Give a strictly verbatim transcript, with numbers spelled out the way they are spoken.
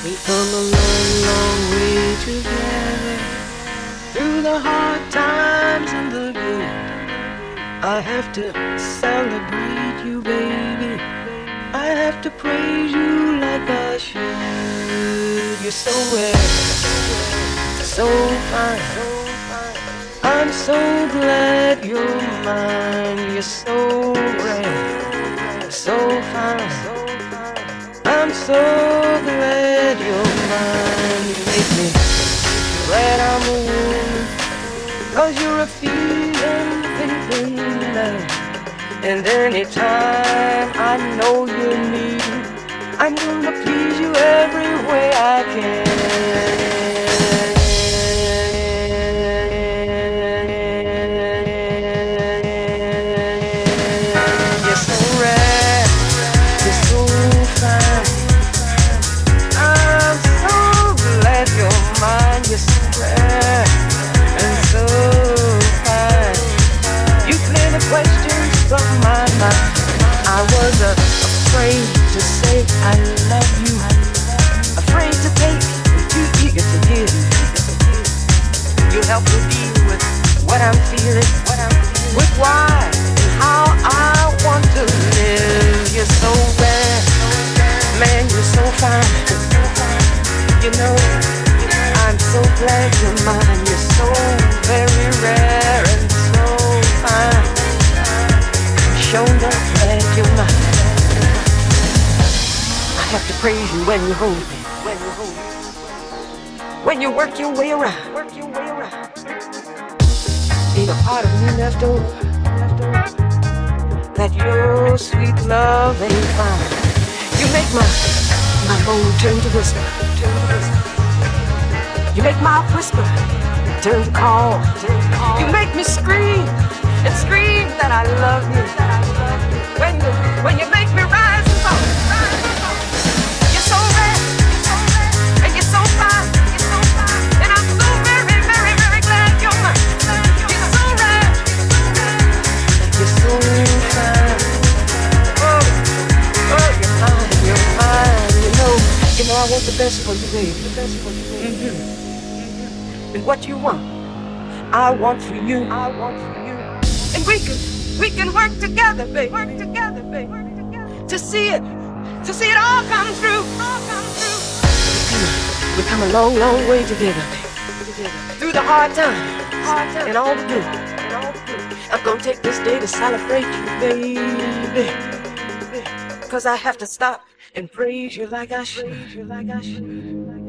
We've come a long, long way together, through the hard times and the good. I have to celebrate you, baby. I have to praise you like I should. You're so rare, so fine. I'm so glad you're mine. You're so rare, so fine. I'm so glad you're mine. You make me glad I'm a woman, 'cause you're a feeling, thinking love. And anytime I know you need me, I'm gonna please you every way I can. You're so rare, you're so fine. I'm so glad you're mine. You're so rare and so fine. You clear the questions from my mind. I was uh, afraid to say I love you, afraid to take, too eager to give. You help me deal with what I'm feeling, with why and how I want to live. You're so rare, man, you're so fine. You know, I'm so glad you're mine. You're so very rare and so fine. Shown up glad you're mine. I have to praise you when you hold me, when you hold me, when you work your way around, work your way around. Ain't a part of me left over, that your sweet love ain't fine. You make my my moan turn to whisper, turn to whisper. You make my whisper turn to call. You make me scream and scream that I love you. When you, when you make me rise and fall. You're so rare, and you're so fine, and I'm so very, very, very glad you're mine. You're so rare, you're so fine. Oh, oh, you're mine, you're mine. You know, you know I want the best for you, baby. The best for you, baby. Mm-hmm. And what you want, I want for you. I want for you. And we can, we can work together, baby. Work together, baby. Work together. To see it, to see it all come through. All come through. We come a long, long way together, baby. Through the hard times, hard times, and all the good, and all the good. I'm gonna take this day to celebrate you, baby. 'Cause I have to stop and praise you like I should. Praise you like I should.